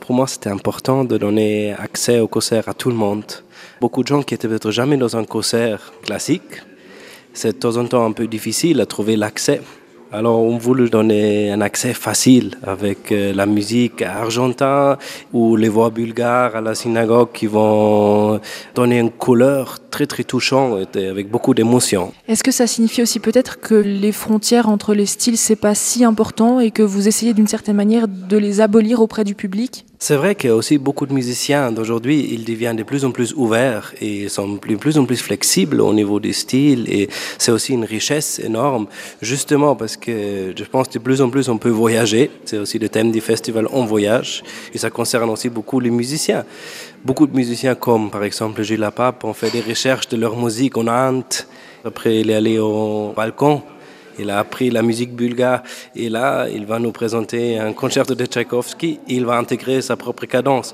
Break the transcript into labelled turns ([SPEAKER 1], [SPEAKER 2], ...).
[SPEAKER 1] pour moi, c'était important de donner accès au concert à tout le monde. Beaucoup de gens qui étaient peut-être jamais dans un concert classique, c'est de temps en temps un peu difficile à trouver l'accès. Alors on voulait donner un accès facile avec la musique argentine ou les voix bulgares à la synagogue qui vont donner une couleur très très touchante avec beaucoup d'émotion.
[SPEAKER 2] Est-ce que ça signifie aussi peut-être que les frontières entre les styles, c'est pas si important et que vous essayez d'une certaine manière de les abolir auprès du public ?
[SPEAKER 1] C'est vrai qu'il y a aussi beaucoup de musiciens d'aujourd'hui, ils deviennent de plus en plus ouverts et sont de plus en plus flexibles au niveau des styles et c'est aussi une richesse énorme, justement parce que je pense que de plus en plus on peut voyager, c'est aussi le thème du festival On Voyage et ça concerne aussi beaucoup les musiciens. Beaucoup de musiciens comme par exemple Gilles Lapape ont fait des recherches de leur musique en Inde, après il est allé au Balkan. Il a appris la musique bulgare et là, il va nous présenter un concerto de Tchaïkovski et il va intégrer sa propre cadence.